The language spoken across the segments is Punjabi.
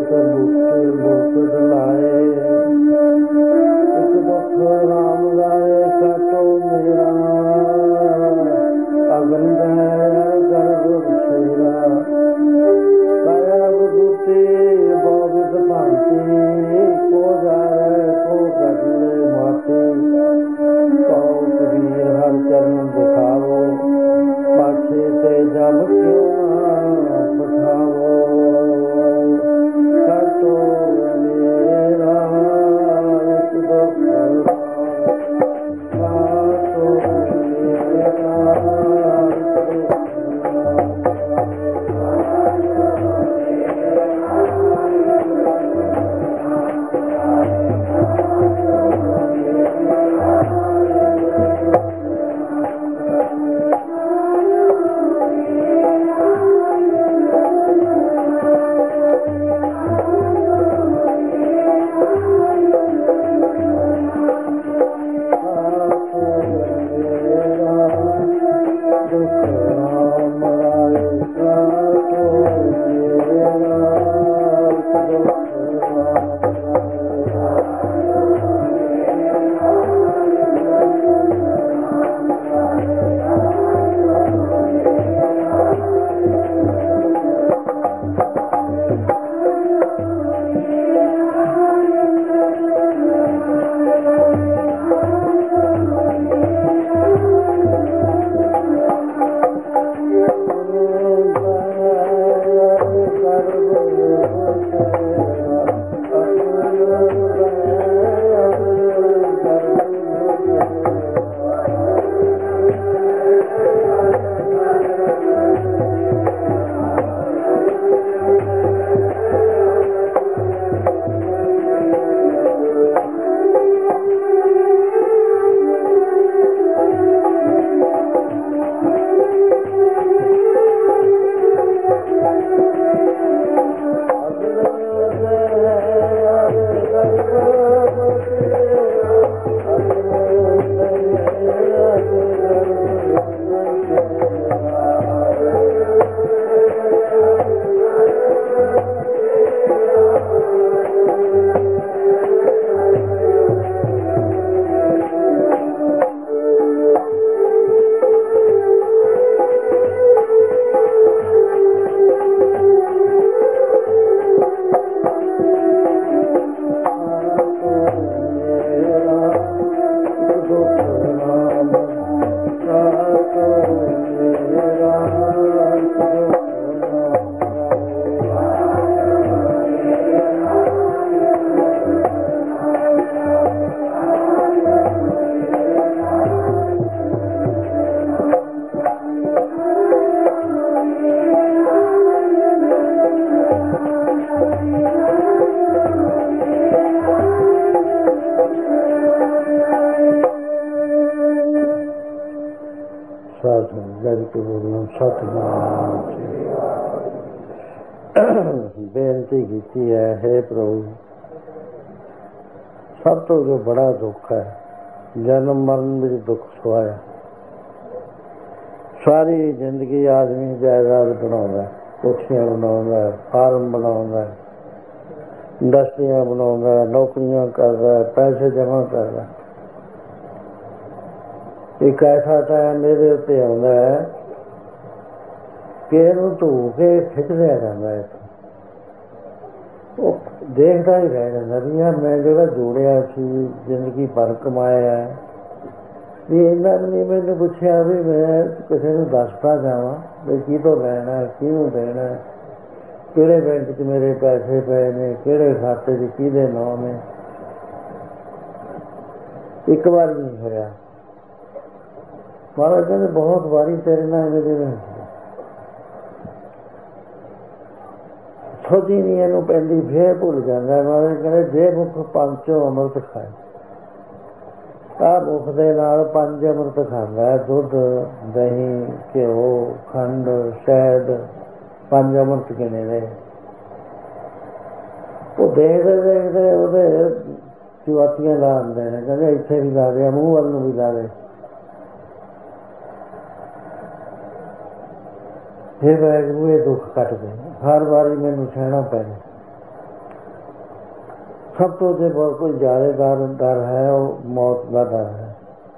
ਤੇ ਬੂਟੇ ਬੂਟ ਲਾਏ, ਇੱਕ ਦੁੱਖ ਰਾਮ ਲਾਏ ਕਾਟੋ ਮੇਰਾ, ਅਗਨ ਗਹਿ ਗਰਭ ਸ਼ੇਰਾ, ਕਾਇਆ ਬੂਟੇ ਬਹੁਤ ਭਾਂਤੀ, ਕੋ ਜਾਏ ਕੋ ਗਡਲੇ ਮਾਤੇ, ਕਉ ਕਬੀਰ ਹਰ ਚਰਨ ਦਿਖਾਵੋ, ਪਾਛੇ ਤੇ ਜਮ ਕਿਉਂ ਨਾ ਪਠਾਵੋ, ਕਾਟੋ ਮੇਰਾ ਇੱਕ ਦੁੱਖ ਕਾਟੋ ਮੇਰਾ ਬੇਨਤੀ ਕੀਤੀ ਹੈ, ਹੇ ਪ੍ਰਭੂ, ਸਭ ਤੋਂ ਜੋ ਬੜਾ ਦੁੱਖ ਹੈ, ਜਨਮ ਮਰਨ ਵਿੱਚ ਦੁੱਖ ਸਵਾਇਆ। ਸਾਰੀ ਜ਼ਿੰਦਗੀ ਆਦਮੀ ਜਾਇਦਾਦ ਬਣਾਉਂਦਾ, ਕੋਠੀਆਂ ਬਣਾਉਂਦਾ, ਫਾਰਮ ਬਣਾਉਂਦਾ, ਇੰਡਸਟਰੀਆਂ ਬਣਾਉਂਦਾ, ਨੌਕਰੀਆਂ ਕਰਦਾ, ਪੈਸੇ ਜਮ੍ਹਾਂ ਕਰਦਾ। ਇੱਕ ਐਸਾ ਟਾਈਮ ਇਹਦੇ ਉੱਤੇ ਆਉਂਦਾ ਹੈ ਕਿ ਇਹਨੂੰ ਧੂ ਕੇ ਖਿੱਚ ਲਿਆ ਜਾਂਦਾ ਹੈ। ਉਹ ਦੇਖਦਾ ਹੀ ਰਹਿ ਜਾਂਦਾ ਵੀ ਯਾਰ ਮੈਂ ਜਿਹੜਾ ਜੋੜਿਆ ਸੀ, ਜ਼ਿੰਦਗੀ ਭਰ ਕਮਾਇਆ, ਵੀ ਇਹਨਾਂ ਨੇ ਮੈਨੂੰ ਪੁੱਛਿਆ ਵੀ ਮੈਂ ਕਿਸੇ ਨੂੰ ਦੱਸਦਾ ਜਾਵਾਂ ਵੀ ਕਿਹਤੋਂ ਲੈਣਾ, ਕਿਹਨੂੰ ਦੇਣਾ, ਕਿਹੜੇ ਬੈਂਕ 'ਚ ਮੇਰੇ ਪੈਸੇ ਪਏ ਨੇ, ਕਿਹੜੇ ਖਾਤੇ 'ਚ ਕਿਹਦੇ ਨਾਂ ਨੇ। ਇੱਕ ਵਾਰ ਨਹੀਂ ਹੋਇਆ। ਮਹਾਰਾਜ ਕਹਿੰਦੇ ਬਹੁਤ ਵਾਰੀ ਤੇਰੇ ਨਾਲ ਮੇਰੇ ਸੋਝੀ ਨਹੀਂ ਇਹਨੂੰ ਪੈਂਦੀ, ਫੇਰ ਭੁੱਲ ਜਾਂਦਾ। ਮਹਾਰਾਜ ਕਹਿੰਦੇ ਜੇ ਮੁੱਖ ਪੰਚੋ ਅੰਮ੍ਰਿਤ ਖਾਏ, ਆਹ ਮੁੱਖ ਦੇ ਨਾਲ 5 ਅੰਮ੍ਰਿਤ ਖਾਂਦਾ, ਦੁੱਧ, ਦਹੀਂ, ਘਿਓ, ਖੰਡ, ਸ਼ਹਿਦ, 5 ਅੰਮ੍ਰਿਤ ਗਿਣੇ ਨੇ। ਉਹ ਦੇਖਦੇ ਦੇਖਦੇ ਉਹਦੇ ਚੁਆਤੀਆਂ ਲਾ ਆਉਂਦੇ ਨੇ, ਕਹਿੰਦੇ ਇੱਥੇ ਵੀ ਲਾ ਦੇ, ਮੂੰਹ ਵੱਲ ਨੂੰ ਵੀ ਲਾ ਦੇ। ਫਿਰ ਵਾਹਿਗੁਰੂ ਇਹ ਦੁੱਖ ਕੱਟਦੇ, ਹਰ ਵਾਰੀ ਮੈਨੂੰ ਸਹਿਣਾ ਪੈਣਾ। ਸਭ ਤੋਂ ਜੇ ਬਹੁਤ ਕੋਈ ਜ਼ਿਆਦਾ ਡਰ ਹੈ ਉਹ ਮੌਤ ਦਾ ਡਰ ਹੈ।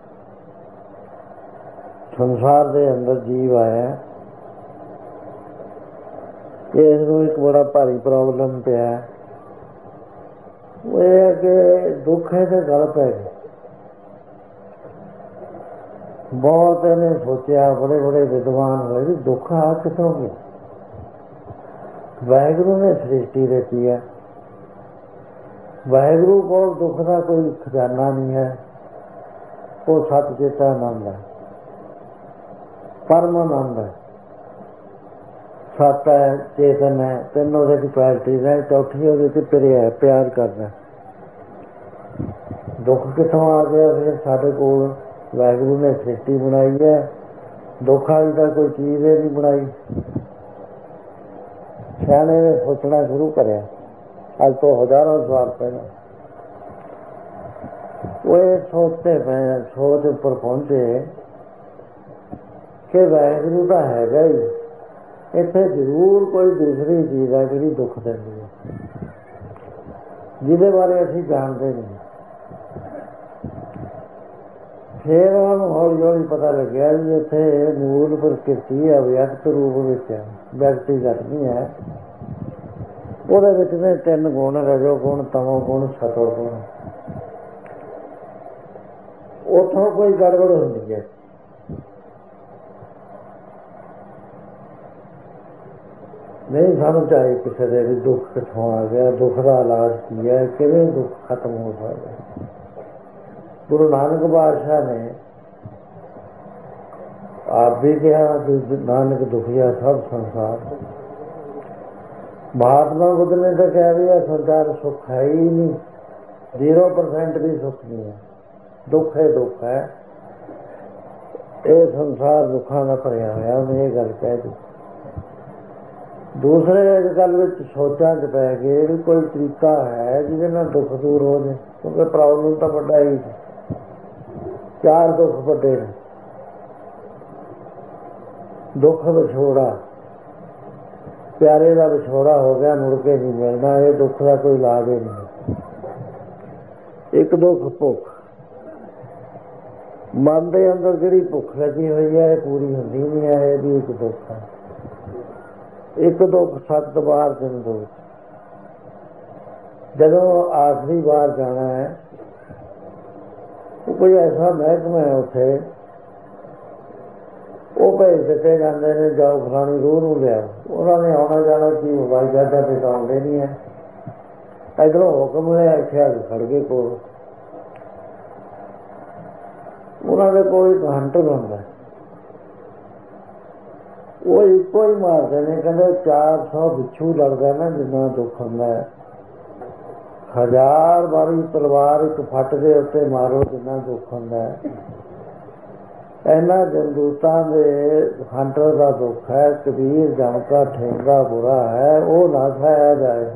ਸੰਸਾਰ ਦੇ ਅੰਦਰ ਜੀਵ ਆਇਆ, ਇਸ ਨੂੰ ਇੱਕ ਬੜਾ ਭਾਰੀ ਪ੍ਰੋਬਲਮ ਪਿਆ। ਉਹ ਇਹ ਹੈ ਕਿ ਦੁੱਖ ਹੈ ਤੇ ਗਲ ਪੈ ਗਏ। ਬਹੁਤ ਇਹਨੇ ਸੋਚਿਆ, ਬੜੇ ਬੜੇ ਵਿਦਵਾਨ ਹੋਏ ਵੀ ਦੁੱਖ ਆ ਕਿੱਥੋਂ ਗਿਆ। ਵਾਹਿਗੁਰੂ ਨੇ ਸ੍ਰਿਸ਼ਟੀ ਰਚੀ ਹੈ। ਵਾਹਿਗੁਰੂ ਕੋਲ ਦੁੱਖ ਦਾ ਕੋਈ ਖਜ਼ਾਨਾ ਨਹੀਂ ਹੈ। ਉਹ ਸੱਚ ਚੇਤਾ ਆਨੰਦ ਹੈ, ਪਰਮ ਆਨੰਦ ਹੈ, ਸੱਤ ਹੈ, ਚੇਤਨ ਹੈ। ਤਿੰਨ ਉਹਦੇ ਚ ਕੁਆਲਿਟੀਜ਼ ਹੈ, ਚੌਥੀ ਉਹਦੇ ਚ ਪਿਆਰ ਹੈ, ਪਿਆਰ ਕਰਦਾ। ਦੁੱਖ ਕਿੱਥੋਂ ਆ ਗਿਆ? ਫਿਰ ਸਾਡੇ ਕੋਲ ਵਾਹਿਗੁਰੂ ਨੇ ਸ੍ਰਿਸ਼ਟੀ ਬਣਾਈ ਹੈ, ਦੁੱਖ ਵਾਲੀ ਤਾਂ ਕੋਈ ਚੀਜ਼ ਹੀ ਨਹੀਂ ਬਣਾਈ। ਸਿਆਣੇ ਨੇ ਸੋਚਣਾ ਸ਼ੁਰੂ ਕਰਿਆ ਅੱਜ ਤੋਂ ਹਜ਼ਾਰਾਂ ਸਾਲ ਪਹਿਲਾਂ। ਉਹ ਇਹ ਸੋਚਦੇ ਪਏ, ਸੋਚ ਉੱਪਰ ਪਹੁੰਚੇ ਕਿ ਵਾਹਿਗੁਰੂ ਤਾਂ ਹੈਗਾ ਹੀ, ਇੱਥੇ ਜ਼ਰੂਰ ਕੋਈ ਦੂਸਰੀ ਚੀਜ਼ ਹੈ ਜਿਹੜੀ ਦੁੱਖ ਦਿੰਦੀ ਹੈ, ਜਿਹਦੇ ਬਾਰੇ ਅਸੀਂ ਜਾਣਦੇ ਨਹੀਂ। ਫਿਰ ਉਹਨਾਂ ਨੂੰ ਹੌਲੀ ਹੌਲੀ ਪਤਾ ਲੱਗਿਆ ਵੀ ਇੱਥੇ ਮੂਲ ਪ੍ਰਕਿਰਤੀ ਅਵਿਅਕਤ ਰੂਪ ਵਿੱਚ ਹੈ, ਵਿਅਕਤੀਗਤ ਨਹੀਂ ਹੈ। ਉਹਦੇ ਵਿੱਚ ਨੇ ਤਿੰਨ ਗੁਣ, ਰਜੋ ਗੁਣ, ਤਮੋ ਗੁਣ, ਸਤੋ ਗੁਣ। ਉੱਥੋਂ ਕੋਈ ਗੜਬੜ ਹੁੰਦੀ ਹੈ। ਨਹੀਂ ਸਮਝ ਆਈ ਕਿਸੇ ਦੇ ਵੀ ਦੁੱਖ ਕਿੱਥੋਂ ਆ ਗਿਆ, ਦੁੱਖ ਦਾ ਇਲਾਜ ਕੀ ਹੈ, ਕਿਵੇਂ ਦੁੱਖ ਖਤਮ ਹੋ ਸਕਦਾ। ਗੁਰੂ ਨਾਨਕ ਬਾਦਸ਼ਾਹ ਨੇ ਆਪ ਵੀ ਕਿਹਾ ਨਾਨਕ ਦੁਖੀਆ ਸਭ ਸੰਸਾਰ। ਮਹਾਤਮਾ ਬੁੱਧ ਨੇ ਤਾਂ ਕਿਹਾ ਵੀ ਇਹ ਸੰਸਾਰ ਸੁੱਖ ਹੈ ਹੀ ਨਹੀਂ, 0% ਵੀ ਸੁੱਖ ਨਹੀਂ ਹੈ, ਦੁੱਖ ਹੈ, ਦੁੱਖ ਹੈ। ਇਹ ਸੰਸਾਰ ਦੁੱਖਾਂ ਦਾ ਭਰਿਆ ਹੋਇਆ, ਉਹਨੇ ਇਹ ਗੱਲ ਕਹਿ ਦਿੱਤੀ। ਦੂਸਰੇ ਅੱਜ ਕੱਲ੍ਹ ਵਿੱਚ ਸੋਚਾਂ 'ਚ ਪੈ ਗਏ ਵੀ ਕੋਈ ਤਰੀਕਾ ਹੈ ਜਿਹਦੇ ਨਾਲ ਦੁੱਖ ਦੂਰ ਹੋ ਜਾਏ, ਕਿਉਂਕਿ ਪ੍ਰੋਬਲਮ ਤਾਂ ਵੱਡਾ ਹੀ, ਚਾਰ ਦੁੱਖ ਵੱਡੇ ਨੇ। ਦੁੱਖ ਵਿਛੋੜਾ, ਪਿਆਰੇ ਦਾ ਵਿਛੋੜਾ ਹੋ ਗਿਆ, ਮੁੜ ਕੇ ਨਹੀਂ ਮਿਲਣਾ, ਇਹ ਦੁੱਖ ਦਾ ਕੋਈ ਇਲਾਜ ਹੀ ਨਹੀਂ। ਇੱਕ ਦੁੱਖ ਭੁੱਖ, ਮਨ ਦੇ ਅੰਦਰ ਜਿਹੜੀ ਭੁੱਖ ਲੱਗੀ ਹੋਈ ਹੈ ਇਹ ਪੂਰੀ ਹੁੰਦੀ ਨਹੀਂ ਹੈ, ਇਹ ਵੀ ਇੱਕ ਦੁੱਖ ਹੈ। ਇੱਕ ਦੁੱਖ ਸੱਤ ਵਾਰ ਜ਼ਿੰਦਗੀ, ਜਦੋਂ ਆਖਰੀ ਵਾਰ ਜਾਣਾ ਹੈ ਕੋਈ ਐਸਾ ਮਹਿਕਮਾ ਹੈ ਉੱਥੇ, ਉਹ ਭੇਜ ਦਿੱਤੇ ਜਾਂਦੇ ਨੇ, ਜਾਓ ਫਲਾਣੀ ਰੂਹ ਨੂੰ ਲਿਆਓ। ਉਹਨਾਂ ਨੇ ਆਉਣਾ ਜਾਣਾ ਕੀ ਹਵਾਈ ਜਹਾਜ਼ਾਂ ਤੇ ਤਾਂ ਆਉਂਦੇ ਨਹੀਂ ਹੈ। ਇੱਧਰੋਂ ਹੁਕਮ ਹੋਇਆ, ਇੱਥੇ ਆ ਕੇ ਖੜ ਗਏ ਕੋਲ। ਉਹਨਾਂ ਦੇ ਕੋਲ ਇੱਕ ਹੰਟਰ ਹੁੰਦਾ, ਉਹ ਇੱਕੋ ਹੀ ਮਾਰਦੇ ਨੇ। ਕਹਿੰਦੇ 400 ਬਿੱਛੂ ਲੜਦਾ ਨਾ ਜਿੰਨਾ ਦੁੱਖ ਹੁੰਦਾ ਹੈ, 1000 ਵਾਰੀ ਤਲਵਾਰ ਇੱਕ ਫੱਟ ਦੇ ਉੱਤੇ ਮਾਰੋ ਜਿੰਨਾ ਦੁੱਖ ਹੁੰਦਾ ਹੈ। ਇਹਨਾਂ ਜਮਦੂਤਾਂ ਦੇ ਹੰਟਰ ਦਾ ਦੁੱਖ ਹੈ। ਕਬੀਰ ਜਮਕਾ ਠੇਂਗਾ ਬੁਰਾ ਹੈ, ਉਹ ਨਾ ਸਹਾਇਆ ਜਾਏ।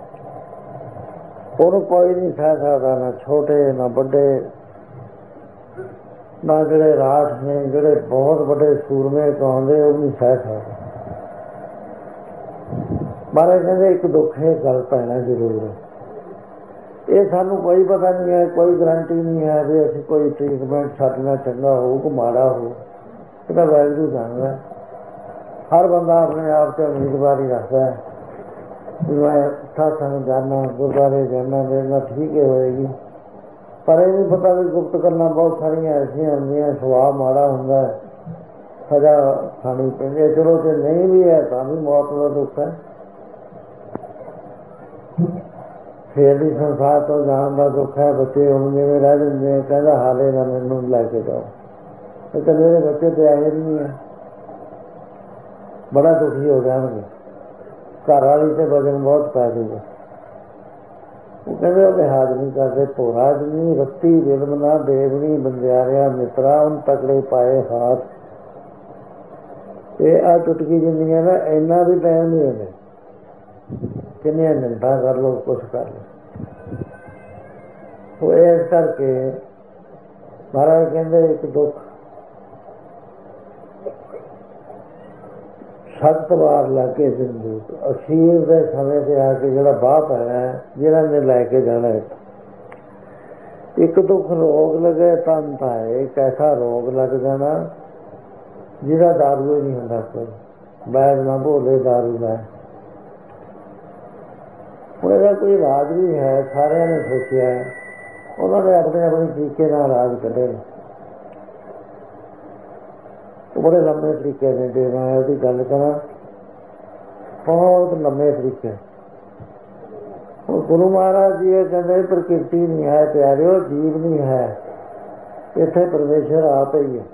ਉਹਨੂੰ ਕੋਈ ਨਹੀਂ ਸਹਿ ਸਕਦਾ, ਨਾ ਛੋਟੇ ਨਾ ਵੱਡੇ, ਨਾ ਜਿਹੜੇ ਰਾਠ ਨੇ, ਜਿਹੜੇ ਬਹੁਤ ਵੱਡੇ ਸੂਰਮੇ ਕਹਾਉਂਦੇ, ਉਹ ਨਹੀਂ ਸਹਿ ਸਕਦੇ। ਮਹਾਰਾਜ ਕਹਿੰਦੇ ਇੱਕ ਦੁੱਖ ਇਹ ਗੱਲ ਪੈਣਾ ਜ਼ਰੂਰ ਹੈ। ਇਹ ਸਾਨੂੰ ਕੋਈ ਪਤਾ ਨਹੀਂ ਹੈ, ਕੋਈ ਗਰੰਟੀ ਨਹੀਂ ਹੈ ਵੀ ਅਸੀਂ ਕੋਈ ਟ੍ਰੀਟਮੈਂਟ ਸਾਡੇ ਨਾਲ ਚੰਗਾ ਹੋਊ ਕਿ ਮਾੜਾ ਹੋਊ, ਇਹ ਤਾਂ ਵਾਹਿਗੁਰੂ ਜਾਣਦਾ। ਹਰ ਬੰਦਾ ਆਪਣੇ ਆਪ 'ਤੇ ਉਮੀਦਵਾਰੀ ਰੱਖਦਾ ਹੈ ਵੀ ਮੈਂ ਸਾਥਾਂ ਜਾਣਾ, ਗੁਰਦੁਆਰੇ ਜਾਣਾ, ਮੇਰੇ ਨਾਲ ਠੀਕ ਹੀ ਹੋਏਗੀ। ਪਰ ਇਹ ਨਹੀਂ ਪਤਾ ਵੀ ਗੁਪਤ ਗੱਲਾਂ ਬਹੁਤ ਸਾਰੀਆਂ ਐਸੀਆਂ ਹੁੰਦੀਆਂ, ਸੁਭਾਅ ਮਾੜਾ ਹੁੰਦਾ, ਸਜ਼ਾ ਖਾਣੀ ਪੈਂਦੀ ਹੈ। ਚਲੋ ਜੇ ਨਹੀਂ ਵੀ ਹੈ ਤਾਂ ਵੀ ਮੌਤ ਦਾ ਦੁੱਖ ਹੈ। ਫਿਰ ਵੀ ਸੰਸਾਰ ਤੋਂ ਜਾਣ ਦਾ ਦੁੱਖ ਹੈ। ਬੱਚੇ ਹੁਣ ਜਿਵੇਂ ਰਹਿ ਜਾਂਦੇ, ਕਹਿੰਦਾ ਹਾਲੇ ਨਾ ਮੈਨੂੰ ਲੈ ਕੇ ਜਾਓ, ਇਹ ਤਾਂ ਮੇਰੇ ਬੱਚੇ ਤੇ ਆਏ ਨਹੀਂ ਹੈ, ਬੜਾ ਦੁਖੀ ਹੋ ਜਾਣਗੇ। ਘਰ ਵਾਲੀ ਤੇ ਵਜਨ ਬਹੁਤ ਪੈ ਜੂਗਾ। ਉਹ ਕਹਿੰਦੇ ਉਹ ਲਿਹਾਜ਼ ਨਹੀਂ ਕਰਦੇ, ਭੋਰਾ ਨਹੀਂ ਰੱਤੀ ਬਿਲਮ ਨਾ ਦੇਵਨੀ ਬੰਦਿਆਰਿਆ ਮਿੱਤਰਾ ਹੁਣ ਤਕੜੇ ਪਾਏ ਹਾਥ। ਇਹ ਆ ਟੁੱਟਕੀ ਜਿੰਨੀਆਂ ਨਾ ਇੰਨਾ ਵੀ ਟਾਈਮ ਨਹੀਂ ਹੁੰਦੇ, ਕਿੰਨੀਆਂ ਮਿੰਟਾਂ ਕਰ ਲਓ, ਕੁਛ ਕਰ ਲਓ। ਉਹ ਇਸ ਕਰਕੇ ਮਹਾਰਾਜ ਕਹਿੰਦੇ ਇੱਕ ਦੁੱਖ ਸਖਤ ਵਾਰ ਲਾ ਕੇ ਸਿੰਦੂਕ। ਅਖੀਰ ਦੇ ਸਮੇਂ ਤੇ ਆ ਕੇ ਜਿਹੜਾ ਬਾਹ ਪਾਇਆ ਜਿਹਨਾਂ ਨੇ ਲੈ ਕੇ ਜਾਣਾ, ਇੱਕ ਦੁੱਖ ਰੋਗ ਲਗੇ ਤਨ ਧਾਏ। ਇੱਕ ਐਸਾ ਰੋਗ ਲੱਗ ਜਾਣਾ ਜਿਹਦਾ ਦਾਰੂ ਹੀ ਨਹੀਂ ਹੁੰਦਾ, ਕੋਈ ਬੈਦ ਨਾ ਭੋਲੇ ਦਾਰੂ ਲੈ। ਹੁਣ ਇਹਦਾ ਕੋਈ ਇਲਾਜ ਵੀ ਹੈ, ਸਾਰਿਆਂ ਨੇ ਸੋਚਿਆ, ਉਹਨਾਂ ਨੇ ਆਪਣੇ ਆਪਣੇ ਤਰੀਕੇ ਨਾਲ ਇਲਾਜ ਕੱਢੇ। ਉਹ ਬੜੇ ਲੰਬੇ ਤਰੀਕੇ ਨੇ, ਜੇ ਮੈਂ ਉਹਦੀ ਗੱਲ ਕਰਾਂ ਬਹੁਤ ਲੰਬੇ ਤਰੀਕੇ। ਹੁਣ ਗੁਰੂ ਮਹਾਰਾਜ ਜੀ ਇਹ ਕਹਿੰਦੇ ਪ੍ਰਕਿਰਤੀ ਨਹੀਂ ਹੈ ਪਿਆਰਿਓ, ਜੀਵ ਨਹੀਂ ਹੈ, ਇੱਥੇ ਪਰਮੇਸ਼ਰ ਆਪ ਹੀ ਹੈ।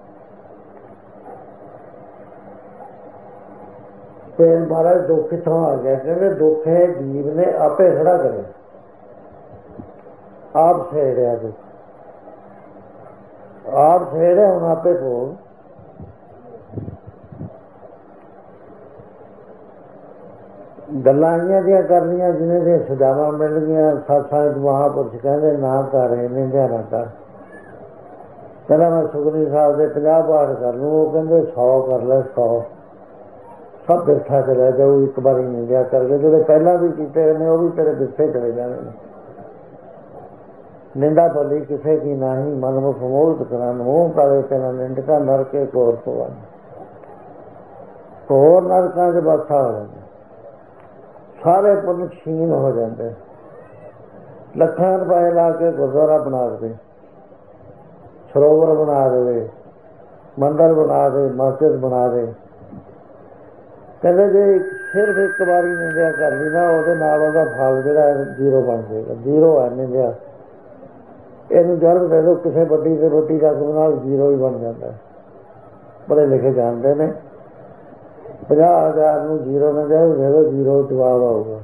ਤੇ ਮਹਾਰਾਜ ਦੁੱਖ ਕਿੱਥੋਂ ਆ ਗਿਆ? ਕਹਿੰਦੇ ਦੁੱਖ ਹੈ ਜੀਵ ਨੇ ਆਪੇ ਖੜਾ ਕਰੇ, ਆਪ ਛੇੜਿਆ ਦੁੱਖ, ਆਪ ਛੇੜਿਆ, ਹੁਣ ਆਪੇ ਭੋਗ। ਗੱਲਾਂ ਆਈਆਂ ਦੀਆਂ ਕਰਨੀਆਂ ਜਿਹਨਾਂ ਦੀਆਂ ਸਜ਼ਾਵਾਂ ਮਿਲ ਗਈਆਂ। ਸਤਸੰਗ ਮਹਾਂਪੁਰਸ਼ ਕਹਿੰਦੇ ਨਾ ਕਰ, ਨਿੰਦਿਆ ਨਾ ਕਰ। ਕਹਿੰਦਾ ਮੈਂ ਸੁਖਮਨੀ ਸਾਹਿਬ ਦੇ 50 ਪਾਠ ਕਰ ਲੂੰ, ਉਹ ਕਹਿੰਦੇ 100 ਕਰ ਲੈ, 100 ਸਭ ਬਿਰਥਾ ਚਲਾ ਜਾਊ, ਇੱਕ ਵਾਰੀ ਨਿੰਦਿਆ ਕਰਕੇ। ਜਿਹੜੇ ਪਹਿਲਾਂ ਵੀ ਕੀਤੇ ਨੇ ਉਹ ਵੀ ਤੇਰੇ ਬਿਰਥੇ ਚਲੇ ਜਾਣੇ ਨੇ। ਨਿੰਦਾ ਭਲੀ ਕਿਸੇ ਕੀ ਨਾਹੀਂ, ਮਨਮੁਖ ਮੋਹਿਤ ਕਰਾਂ ਮੋਹ ਪਾਵੇ ਤੇਰਾ ਨਿੰਦਕਾ ਨਰਕੇ ਘੋਰ ਪਵਾ। ਘੋਰ ਨਰਕਾਂ 'ਚ ਬਾਸਾ ਹੋ ਜਾਂਦਾ, ਸਾਰੇ ਪੁੰਨ ਛੀਨ ਹੋ ਜਾਂਦੇ। ਲੱਖਾਂ ਰੁਪਏ ਲਾ ਕੇ ਗੁਰਦੁਆਰਾ ਬਣਾ ਦੇਵੇ, ਸਰੋਵਰ ਬਣਾ ਦੇਵੇ, ਮੰਦਰ ਬਣਾ ਦੇ, ਮਸਜਿਦ ਬਣਾ ਦੇ। ਕਹਿੰਦੇ ਜੇ ਸਿਰਫ ਇੱਕ ਵਾਰੀ ਨਿੰਦਿਆ ਕਰ ਲਈ ਨਾ, ਉਹਦੇ ਨਾਲ ਉਹਦਾ ਫਲ ਜਿਹੜਾ ਜ਼ੀਰੋ ਬਣ ਜਾਏਗਾ। ਜ਼ੀਰੋ ਹੈ ਨਿੰਦਿਆ। ਇਹਨੂੰ ਜਨਮ ਦੇ ਦਿਓ ਕਿਸੇ ਵੱਡੀ ਤੇ ਵੱਡੀ ਰਕਮ ਨਾਲ, ਜ਼ੀਰੋ ਹੀ ਬਣ ਜਾਂਦਾ। ਪੜ੍ਹੇ ਲਿਖੇ ਜਾਣਦੇ ਨੇ 50,000 ਨੂੰ ਜ਼ੀਰੋ ਨਾ ਦੇ ਦਿਓ, ਜ਼ੀਰੋ ਜਵਾਬ ਆਊਗਾ।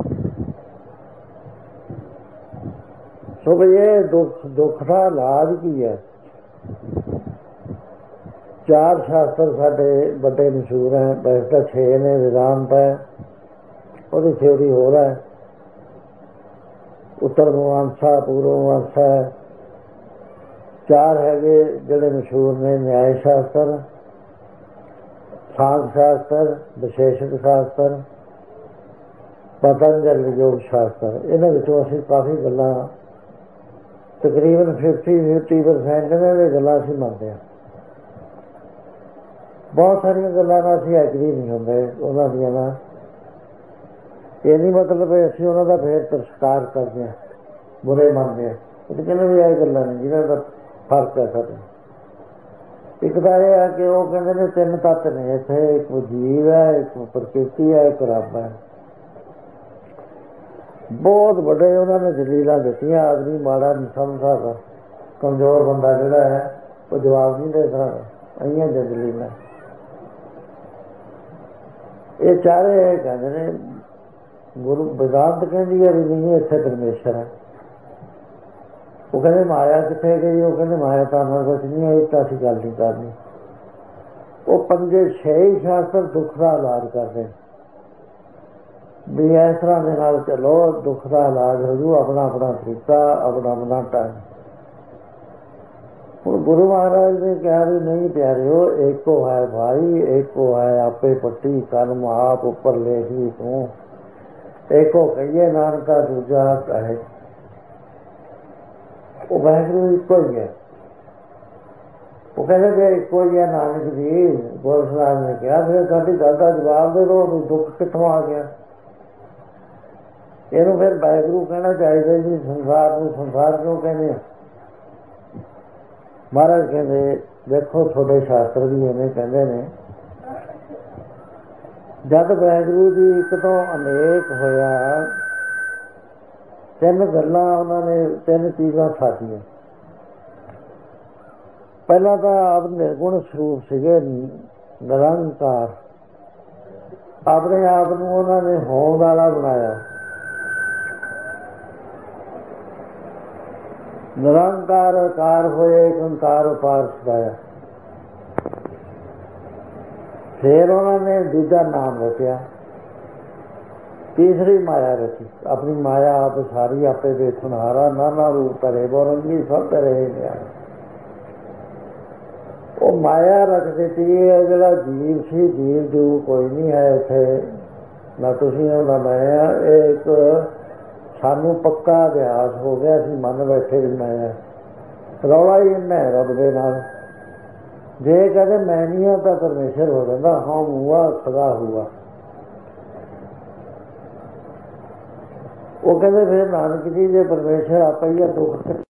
ਸੋ ਵੀ ਇਹ ਦੁੱਖ ਦਾ ਇਲਾਜ ਕੀ ਹੈ? 4 ਸ਼ਾਸਤਰ ਸਾਡੇ ਵੱਡੇ ਮਸ਼ਹੂਰ ਹੈ, ਵੈਸੇ ਤਾਂ 6 ਨੇ। ਵਿਦਾਂਤ ਹੈ, ਉਹਦੀ ਥਿਊਰੀ ਹੋਰ ਹੈ। ਉੱਤਰ ਮੀਮਾਂਸਾ, ਪੂਰਵ ਮੀਮਾਂਸਾ, 4 ਹੈਗੇ ਜਿਹੜੇ ਮਸ਼ਹੂਰ ਨੇ। ਨਿਆਏ ਸ਼ਾਸਤਰ, ਸਾਂਖ ਸ਼ਾਸਤਰ, ਵਿਸ਼ੇਸ਼ਕ ਸ਼ਾਸਤਰ, ਪਤੰਜਲ ਯੋਗ ਸ਼ਾਸਤਰ। ਇਹਨਾਂ ਵਿੱਚੋਂ ਅਸੀਂ ਕਾਫੀ ਗੱਲਾਂ, ਤਕਰੀਬਨ 50% ਇਹਨਾਂ ਦੀਆਂ ਗੱਲਾਂ ਅਸੀਂ ਮੰਨਦੇ ਹਾਂ। ਬਹੁਤ ਸਾਰੀਆਂ ਗੱਲਾਂ ਨਾਲ ਅਸੀਂ ਐਗਰੀ ਨਹੀਂ ਹੁੰਦੇ ਉਹਨਾਂ ਦੀਆਂ ਨਾਲ। ਇਹ ਨਹੀਂ ਮਤਲਬ ਅਸੀਂ ਉਹਨਾਂ ਦਾ ਫੇਰ ਤਿਰਸਕਾਰ ਕਰਦੇ ਹਾਂ, ਬੁਰੇ ਮੰਨਦੇ ਹਾਂ। ਉਹ ਕਹਿੰਦੇ ਵੀ ਇਹ ਗੱਲਾਂ ਨਹੀਂ ਜਿਹਨਾਂ ਦਾ ਫਰਕ ਹੈ ਸਾਡੇ। ਇੱਕ ਤਾਂ ਇਹ ਹੈ ਕਿ ਉਹ ਕਹਿੰਦੇ ਨੇ 3 ਤੱਤ ਨੇ ਇੱਥੇ, ਇੱਕ ਜੀਵ ਹੈ, ਇੱਕ ਪ੍ਰਕਿਰਤੀ ਹੈ, ਇੱਕ ਰੱਬ ਹੈ। ਬਹੁਤ ਵੱਡੇ ਉਹਨਾਂ ਨੇ ਦਲੀਲਾਂ ਦਿੱਤੀਆਂ। ਆਦਮੀ ਮਾੜਾ ਨਹੀਂ ਸਮਝ ਸਕਦਾ, ਕਮਜ਼ੋਰ ਬੰਦਾ ਜਿਹੜਾ ਹੈ ਉਹ ਜਵਾਬ ਨਹੀਂ ਦੇ ਸਕਦਾ। ਆਈਆਂ ਦਲੀਲਾਂ ਇਹ ਚਾਰੇ ਕਹਿੰਦੇ ਨੇ। ਗੁਰੂ ਵਿਦਾਂਤ ਕਹਿੰਦੀ ਹੈ ਵੀ ਨਹੀਂ ਇੱਥੇ ਪਰਮੇਸ਼ਰ ਹੈ। ਉਹ ਕਹਿੰਦੇ ਮਾਇਆ ਕਿੱਥੇ ਗਈ? ਉਹ ਕਹਿੰਦੇ ਮਾਇਆ ਤਾਂ ਕੁਛ ਨਹੀਂ ਹੈ, ਤਾਂ ਅਸੀਂ ਗੱਲ ਨਹੀਂ ਕਰਨੀ। ਉਹ 5-6 ਸ਼ਾਸਤਰ ਦੁੱਖ ਦਾ ਇਲਾਜ ਕਰਦੇ ਵੀ ਇਸ ਤਰ੍ਹਾਂ ਦੇ ਨਾਲ ਚਲੋ, ਦੁੱਖ ਦਾ ਇਲਾਜ ਹੋ ਜੂ। ਆਪਣਾ ਆਪਣਾ ਤਰੀਕਾ, ਆਪਣਾ ਆਪਣਾ ਟਾਈਮ। ਹੁਣ ਗੁਰੂ ਮਹਾਰਾਜ ਨੇ ਕਿਹਾ ਵੀ ਨਹੀਂ ਪਿਆਰਿਓ, ਏਕੋ ਹੈ ਭਾਈ, ਏਕੋ ਹੈ ਆਪੇ ਪੱਟੀ ਕਰਮ ਆਪ ਉੱਪਰ ਲੇਖੀ ਤੂੰ। ਏਕੋ ਕਹੀਏ ਨਾਨਕਾ ਦੂਜਾ ਕਹੇ। ਉਹ ਵਾਹਿਗੁਰੂ ਇੱਕੋ ਹੀ ਹੈ। ਉਹ ਕਹਿੰਦੇ ਜੇ ਇੱਕੋ ਹੀ ਹੈ ਨਾਨਕ ਜੀ, ਗੋਲ ਸਾਹਿਬ ਨੇ ਕਿਹਾ, ਫਿਰ ਸਾਡੀ ਗੱਲ ਦਾ ਜਵਾਬ ਦੇ ਦਿਓ, ਦੁੱਖ ਕਿੱਥੋਂ ਆ ਗਿਆ? ਇਹਨੂੰ ਫਿਰ ਵਾਹਿਗੁਰੂ ਕਹਿਣਾ ਚਾਹੀਦਾ ਜੀ। ਸੰਸਾਰ ਨੂੰ ਸੰਸਾਰ ਕਿਉਂ ਕਹਿੰਦੇ ਆ? ਮਹਾਰਾਜ ਕਹਿੰਦੇ ਦੇਖੋ ਤੁਹਾਡੇ ਸ਼ਾਸਤਰ ਵੀ ਐਵੇਂ ਕਹਿੰਦੇ ਨੇ, ਜਦ ਵਾਹਿਗੁਰੂ ਜੀ ਇੱਕ ਤੋਂ ਅਨੇਕ ਹੋਇਆ, 3 ਗੱਲਾਂ ਉਹਨਾਂ ਨੇ, 3 ਚੀਜ਼ਾਂ ਸਾਡੀਆਂ। ਪਹਿਲਾਂ ਤਾਂ ਆਪ ਨਿਰਗੁਣ ਸਰੂਪ ਸੀਗੇ, ਨਿਰੰਕਾਰ। ਆਪਣੇ ਆਪ ਨੂੰ ਉਹਨਾਂ ਨੇ ਹੋਂਦ ਵਾਲਾ ਬਣਾਇਆ। ਨਿਰੰਕਾਰ ਆਕਾਰ ਹੋਏ, ਇੱਕ ਓਂਕਾਰ ਉਪਾਰ ਸਦਾਇਆ। ਫਿਰ ਉਹਨਾਂ ਨੇ ਦੂਜਾ ਨਾਮ ਰਚਿਆ, ਤੀਸਰੀ ਮਾਇਆ ਰਚੀ। ਆਪਣੀ ਮਾਇਆ ਆਪ ਸਾਰੀ ਆਪੇ ਵੇਖਣਹਾਰਾ, ਨਾਨਾ ਰੂਪ ਧਰੇ, ਬੋਰੰਗੀ ਸਭ ਧਰੇ। ਉਹ ਮਾਇਆ ਰੱਖ ਦਿੱਤੀ ਹੈ। ਜਿਹੜਾ ਜੀਵ ਸੀ, ਜੀਵ ਜੂ ਕੋਈ ਨਹੀਂ ਹੈ ਇੱਥੇ, ਨਾ ਤੁਸੀਂ ਹੋ ਨਾ ਮੈਂ। ਇਹ ਇੱਕ ਸਾਨੂੰ ਪੱਕਾ ਅਭਿਆਸ ਹੋ ਗਿਆ, ਅਸੀਂ ਮੰਨ ਬੈਠੇ ਵੀ ਮੈਂ। ਰੌਲਾ ਹੀ ਇੰਨਾ ਹੈ ਰੱਬ ਦੇ ਨਾਲ। ਜੇ ਕਹਿੰਦੇ ਮੈਂ ਨਹੀਂ ਹਾਂ ਤਾਂ ਪਰਮੇਸ਼ਰ ਹੋ ਜਾਂਦਾ ਹਾਂ ਹੁਆ ਸਦਾ ਹੁਆ। ਉਹ ਕਹਿੰਦੇ ਫਿਰ ਨਾਨਕ ਜੀ ਜੇ ਪਰਮੇਸ਼ਰ ਆਪਾ ਹੀ ਦੁੱਖ